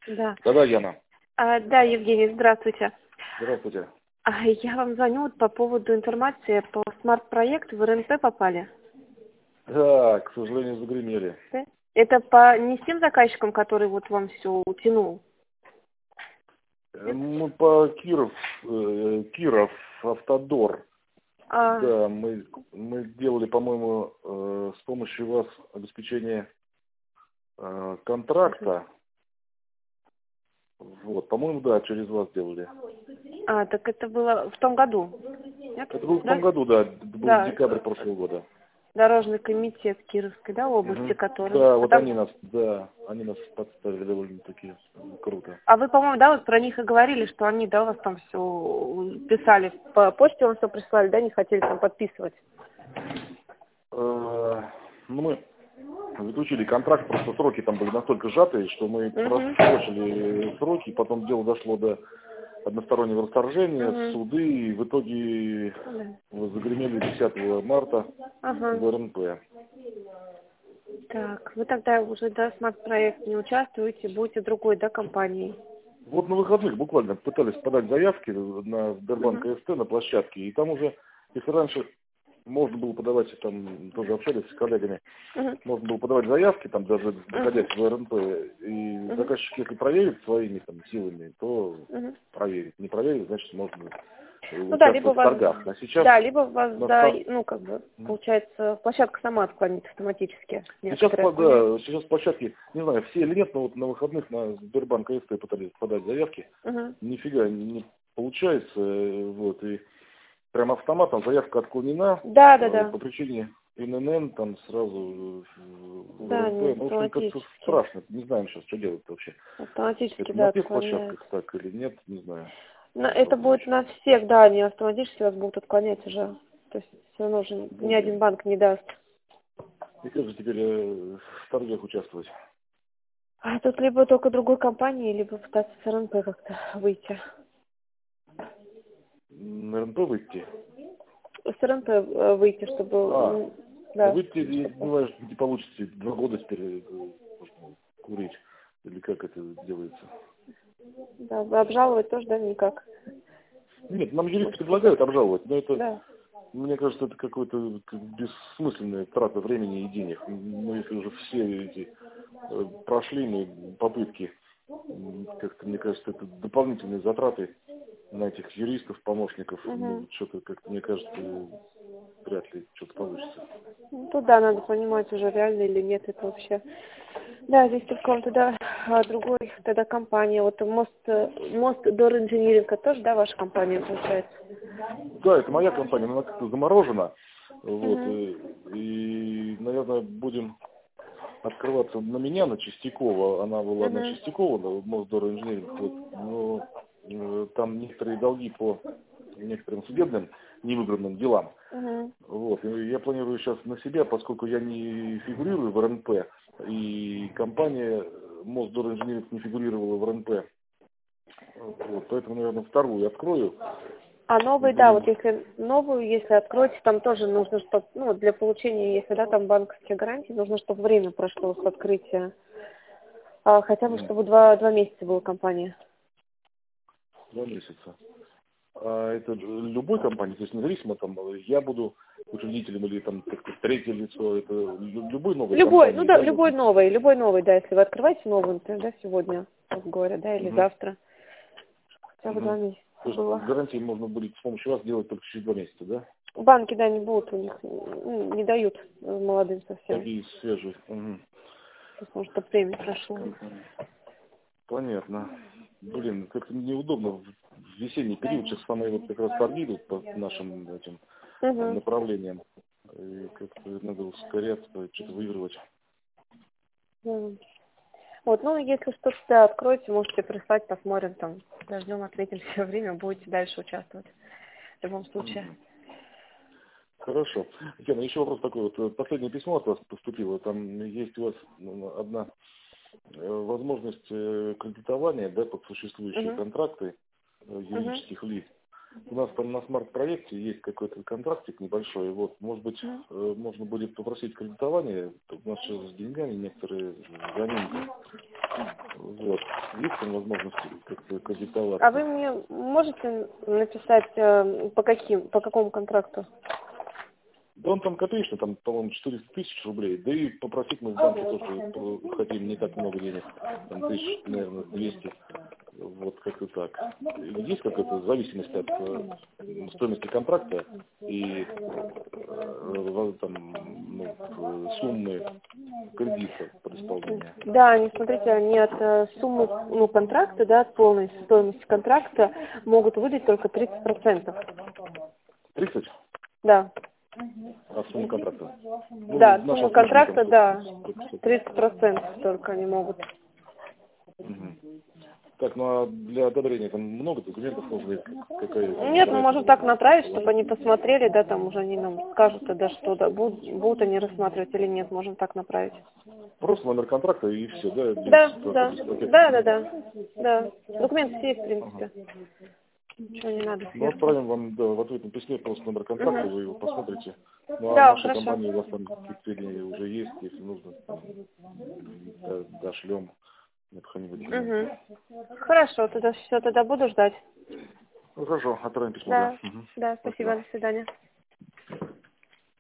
Да. Да-да, Яна. Да, Евгений, здравствуйте. Здравствуйте. Я вам звоню вот по поводу информации по смарт-проекту. В РНП попали? Да, к сожалению, загремели. Да? Это по не с тем заказчиком, который вот вам все утянул? Нет? Мы по Киров Автодор. Да, мы делали, по-моему, с помощью вас обеспечение контракта. Вот, по-моему, да, через вас делали. Так это было в том году? Нет? Это было в Да? том году, да, это был Да. декабрь прошлого года. Дорожный комитет Кировской, да, области, который... Да, вот там... они нас подставили довольно-таки круто. А вы, по-моему, да, вот про них и говорили, что они, да, у вас там все писали, по почте вам все прислали, да, не хотели там подписывать? Мы заключили контракт, просто сроки там были настолько сжатые, что мы просрочили сроки, потом дело дошло до одностороннего расторжения, суды, и в итоге загремели 10 марта в РНП. Так, вы тогда уже, да, смарт-проект не участвуете, будете другой, да, компанией? Вот на выходных буквально пытались подать заявки на Сбербанк СТ на площадке, и там уже, если раньше можно было подавать, там тоже общались с коллегами, можно было подавать заявки, там даже доходя в РНП, и заказчик, если проверит своими там силами, то проверит. Не проверит, значит, можно участвовать в торгах. А сейчас, да, либо вас, да, ну, как бы, получается, площадка сама отклонит автоматически. Сейчас площадки, не знаю, все или нет, но вот на выходных на Сбербанк СТ пытались подать заявки, нифига не получается, вот, и прям автоматом заявка отклонена. Да. По причине ИНН, там сразу да, ВРП. Ну, в общем, как-то страшно. Не знаем сейчас, что делать вообще. Автоматически, это да, на всех площадках так или нет, не знаю. Это будет на всех, да, они автоматически вас будут отклонять уже. То есть все равно же ни один банк не даст. И как же теперь в торгах участвовать? Тут либо только другой компании, либо пытаться с РНП как-то выйти. На РНП выйти? С РНП выйти, чтобы... да, выйти, я не знаю, что не получится. 2 года теперь курить. Или как это делается? Да, обжаловать тоже, да, никак. Нет, нам юристы предлагают обжаловать, но это... Да. Мне кажется, это какой-то бессмысленная трата времени и денег. Ну, если уже все эти прошли попытки, как-то, мне кажется, это дополнительные затраты на этих юристов, помощников. Ну, что-то, как-то, мне кажется, вряд ли что-то получится. Ну, да, надо понимать уже, реально или нет это вообще. Да, здесь только он тогда другой, тогда компания. Вот Мост Дор Инжиниринг, тоже, да, ваша компания получается? Да, это моя компания, но она как-то заморожена. Вот, и, наверное, будем открываться на меня, на Чистякова. Она была на Чистякова, на Мосдор Инжиниринг. Вот, но там некоторые долги по некоторым судебным невыигранным делам. Вот, и я планирую сейчас на себя, поскольку я не фигурирую в РНП, и компания Мосдор Инжиниринг не фигурировала в РНП. Вот, поэтому, наверное, вторую открою. А новый, да, вот если новую, если откроете, там тоже нужно, чтобы, ну, для получения, если, да, там банковские гарантии, нужно, чтобы время прошло с открытия. Хотя бы, чтобы 2 месяца была компания. 2 месяца. А это любой компании, то есть независимо, там, я буду учредителем или там как-то третье лицо, это любой новый компании? Ну да, любой новый, да, если вы открываете новый, например, да, сегодня, как говоря, да, или завтра. Хотя бы 2 месяца. То есть гарантии можно будет с помощью вас делать только через 2 месяца, да? Банки, да, не будут, у них не дают молодым совсем. Такие свежие. Потому что время прошло. Понятно. Блин, как-то неудобно в весенний период, сейчас самые вот как раз торги идут по нашим этим направлениям. И как-то надо ускоряться, что-то выигрывать. Вот, ну, если что-то, да, откроете, можете прислать, посмотрим, там, дождем, ответим все время, будете дальше участвовать. В любом случае. Хорошо. Яна, еще вопрос такой. Вот последнее письмо от вас поступило. Там есть у вас одна возможность кредитования, да, под существующие контракты юридических лиц. У нас там на смарт-проекте есть какой-то контрактик небольшой. Вот, может быть, можно будет попросить кредитование. У нас сейчас с деньгами некоторые заминки. Вот. Есть там возможность как-то кредитоваться? А вы мне можете написать по какому контракту? Да он там копеечный, там, по-моему, 400 тысяч рублей. Да и попросить мы в банке тоже хотим не так много денег. Там тысяч, наверное, 200. Вот как-то так. Есть какая-то зависимость от стоимости контракта и там, суммы кредита под исполнение? Да, они, смотрите, они от суммы контракта, да, от полной стоимости контракта могут выдать только 30%. 30? Да. От суммы контракта? Да, от суммы контракта, да, 30% только они могут. Так, ну а для одобрения там много документов нужно? Нет, мы можем так направить, чтобы они посмотрели, да, там уже они нам скажут, да, что да, будут они рассматривать или нет, можем так направить. Просто номер контракта и все, да? Да. Документы все есть, в принципе. Ничего не надо. Ну, отправим вам, да, в ответном письме просто номер контракта, вы его посмотрите. Ну, а Да, наша хорошо. компания, у вас там какие-то сведения уже есть, если нужно, там, дошлем необходимые документы. Хорошо, тогда все, тогда буду ждать. Ну, хорошо, отправим письмо, Да, да. да, спасибо, до свидания.